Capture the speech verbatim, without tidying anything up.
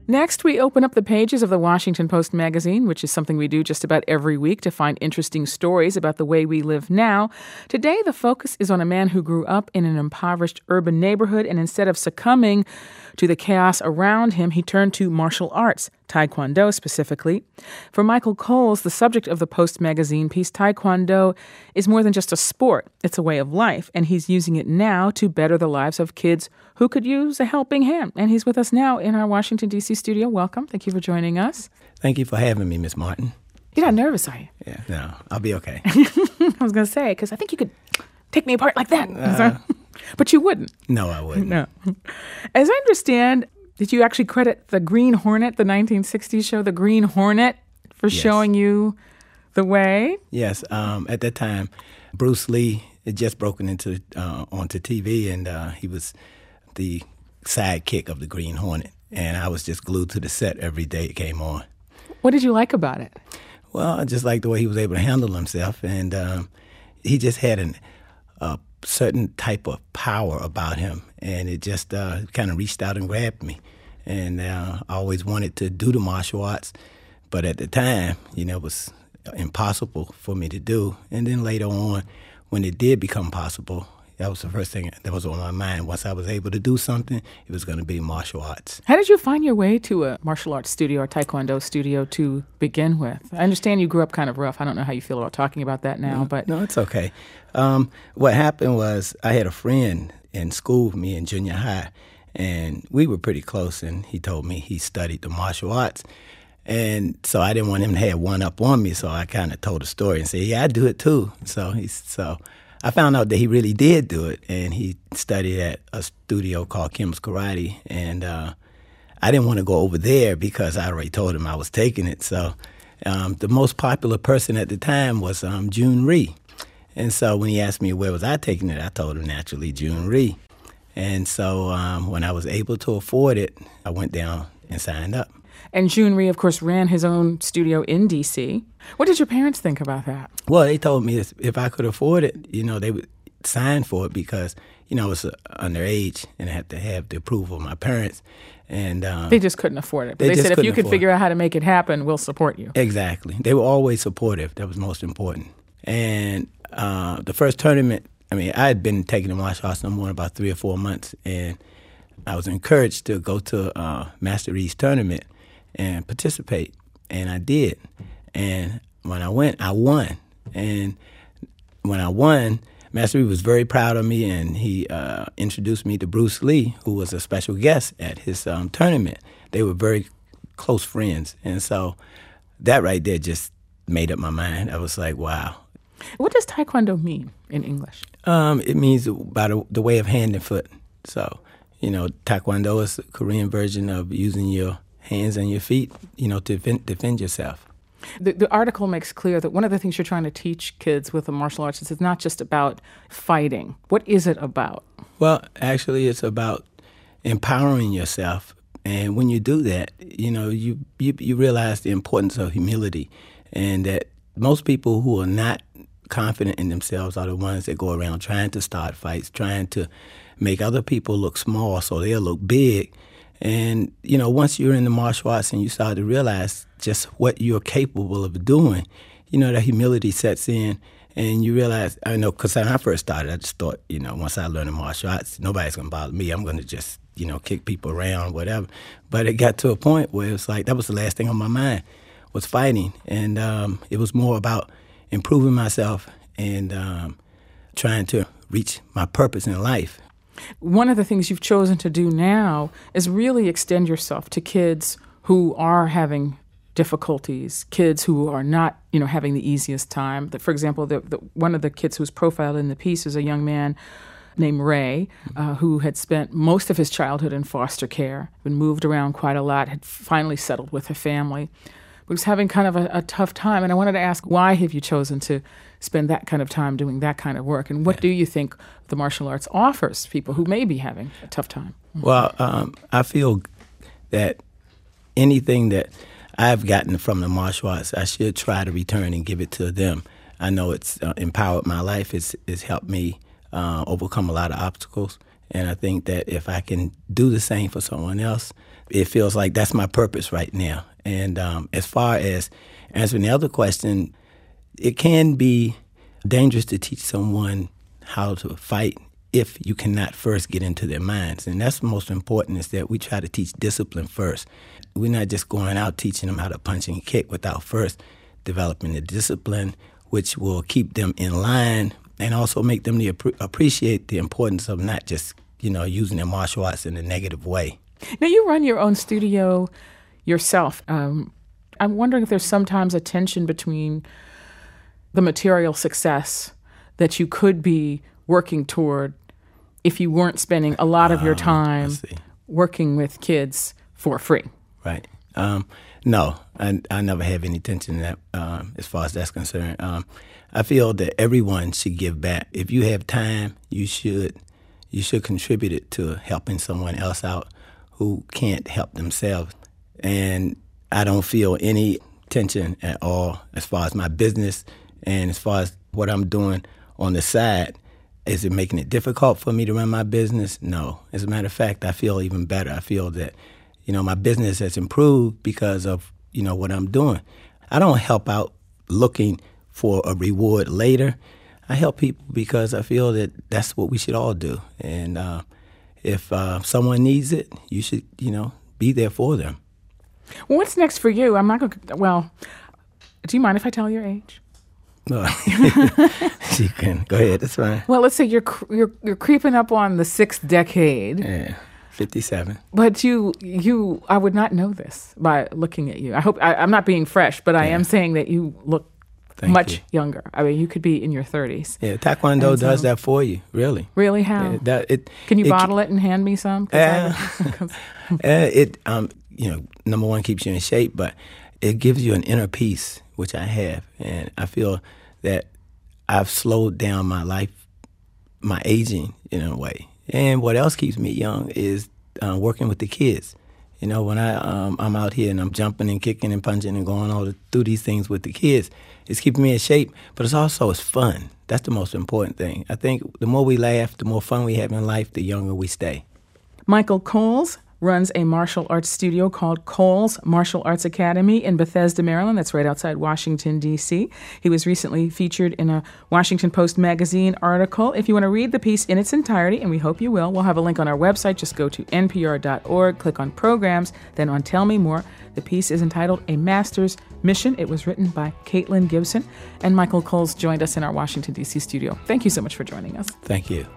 Next, we open up the pages of the Washington Post magazine, which is something we do just about every week to find interesting stories about the way we live now. Today, the focus is on a man who grew up in an impoverished urban neighborhood, and instead of succumbing to the chaos around him, he turned to martial arts, Taekwondo specifically. For Michael Coles, the subject of the Post magazine piece, Taekwondo is more than just a sport. It's a way of life, and he's using it now to better the lives of kids who could use a helping hand. And he's with us now in our Washington, D C studio. Welcome. Thank you for joining us. Thank you for having me, Miss Martin. You're not nervous, are you? Yeah, no, I'll be okay. I was going to say, because I think you could take me apart like that. Uh, but you wouldn't. No, I wouldn't. No. As I understand, did you actually credit the Green Hornet, the nineteen sixties show, the Green Hornet, for yes. showing you the way? Yes. Um, at that time, Bruce Lee had just broken into uh, onto T V, and uh, he was the sidekick of the Green Hornet. And I was just glued to the set every day it came on. What did you like about it? Well, I just liked the way he was able to handle himself. And um, he just had an, a certain type of power about him. And it just uh, kind of reached out and grabbed me. And uh, I always wanted to do the martial arts. But at the time, you know, it was impossible for me to do. And then later on, when it did become possible, that was the first thing that was on my mind. Once I was able to do something, it was going to be martial arts. How did you find your way to a martial arts studio or Taekwondo studio to begin with? I understand you grew up kind of rough. I don't know how you feel about talking about that now. No, but no, it's okay. Um, what happened was I had a friend in school with me in junior high, and we were pretty close, and he told me he studied the martial arts. And so I didn't want him to have one up on me, so I kind of told a story and said, yeah, I do it too. So he's so... I found out that he really did do it, and he studied at a studio called Kim's Karate, and uh, I didn't want to go over there because I already told him I was taking it. So um, the most popular person at the time was um, June Rhee, and so when he asked me where was I taking it, I told him naturally June Rhee. And so um, when I was able to afford it, I went down and signed up. And June Rhee, of course, ran his own studio in D C. What did your parents think about that? Well, they told me if I could afford it, you know, they would sign for it because, you know, I was uh, underage and I had to have the approval of my parents. And um, they just couldn't afford it. But they, they said, if you could figure out how to make it happen, we'll support you. Exactly. They were always supportive. That was most important. And uh, the first tournament, I mean, I had been taking the martial arts no more than about three or four months, and I was encouraged to go to uh, Master Rhee's tournament and participate, and I did. And when I went, I won. And when I won, Master Rhee was very proud of me, and he uh, introduced me to Bruce Lee, who was a special guest at his um, tournament. They were very close friends, and so that right there just made up my mind. I was like, wow. What does Taekwondo mean in English? Um, it means by the, the way of hand and foot. So, you know, Taekwondo is the Korean version of using your hands and your feet, you know, to defend, defend yourself. The, the article makes clear that one of the things you're trying to teach kids with the martial arts is it's not just about fighting. What is it about? Well, actually, it's about empowering yourself. And when you do that, you know, you, you, you realize the importance of humility, and that most people who are not confident in themselves are the ones that go around trying to start fights, trying to make other people look small so they'll look big. And, you know, once you're in the martial arts and you start to realize just what you're capable of doing, you know, that humility sets in, and you realize, I know, because when I first started, I just thought, you know, once I learn the martial arts, nobody's going to bother me. I'm going to just, you know, kick people around, whatever. But it got to a point where it was like, that was the last thing on my mind, was fighting. And um, it was more about improving myself and um, trying to reach my purpose in life. One of the things you've chosen to do now is really extend yourself to kids who are having difficulties, kids who are not, you know, having the easiest time. For example, the, the, one of the kids who's profiled in the piece is a young man named Ray, uh, who had spent most of his childhood in foster care, been moved around quite a lot, had finally settled with a family, but was having kind of a, a tough time. And I wanted to ask, why have you chosen to spend that kind of time doing that kind of work? And what do you think the martial arts offers people who may be having a tough time? Well, um, I feel that anything that I've gotten from the martial arts, I should try to return and give it to them. I know it's uh, empowered my life. It's, it's helped me uh, overcome a lot of obstacles. And I think that if I can do the same for someone else, it feels like that's my purpose right now. And um, as far as answering the other question, it can be dangerous to teach someone how to fight if you cannot first get into their minds. And that's the most important, is that we try to teach discipline first. We're not just going out teaching them how to punch and kick without first developing the discipline, which will keep them in line and also make them the, appreciate the importance of not just, you know, using their martial arts in a negative way. Now, you run your own studio yourself. Um, I'm wondering if there's sometimes a tension between the material success that you could be working toward if you weren't spending a lot of your time um, working with kids for free. Right. Um, no, I, I never have any tension in that um, as far as that's concerned. Um, I feel that everyone should give back. If you have time, you should you should contribute it to helping someone else out who can't help themselves. And I don't feel any tension at all as far as my business and as far as what I'm doing on the side. Is it making it difficult for me to run my business? No. As a matter of fact, I feel even better. I feel that, you know, my business has improved because of, you know, what I'm doing. I don't help out looking for a reward later. I help people because I feel that that's what we should all do. And uh, if uh, someone needs it, you should, you know, be there for them. Well, what's next for you? I'm not going to, well, do you mind if I tell your age? No, she can. Go ahead. That's fine. Well, let's say you're you're you're creeping up on the sixth decade. Yeah, fifty-seven. But you you I would not know this by looking at you. I hope I, I'm not being fresh, but I yeah. am saying that you look Thank much you. younger. I mean, you could be in your thirties. Yeah, Taekwondo and does so, that for you. Really. Really? How? Yeah, that, it, can you it, bottle it and hand me some? Uh, uh, it um you know, number one, keeps you in shape, but it gives you an inner peace, which I have, and I feel that I've slowed down my life, my aging in a way. And what else keeps me young is uh, working with the kids. You know, when I um, I'm out here and I'm jumping and kicking and punching and going all the, through these things with the kids, it's keeping me in shape. But it's also it's fun. That's the most important thing. I think the more we laugh, the more fun we have in life, the younger we stay. Michael Coles runs a martial arts studio called Coles Martial Arts Academy in Bethesda, Maryland. That's right outside Washington, D C. He was recently featured in a Washington Post magazine article. If you want to read the piece in its entirety, and we hope you will, we'll have a link on our website. Just go to N P R dot org, click on Programs, then on Tell Me More. The piece is entitled A Master's Mission. It was written by Caitlin Gibson, and Michael Coles joined us in our Washington, D C studio. Thank you so much for joining us. Thank you.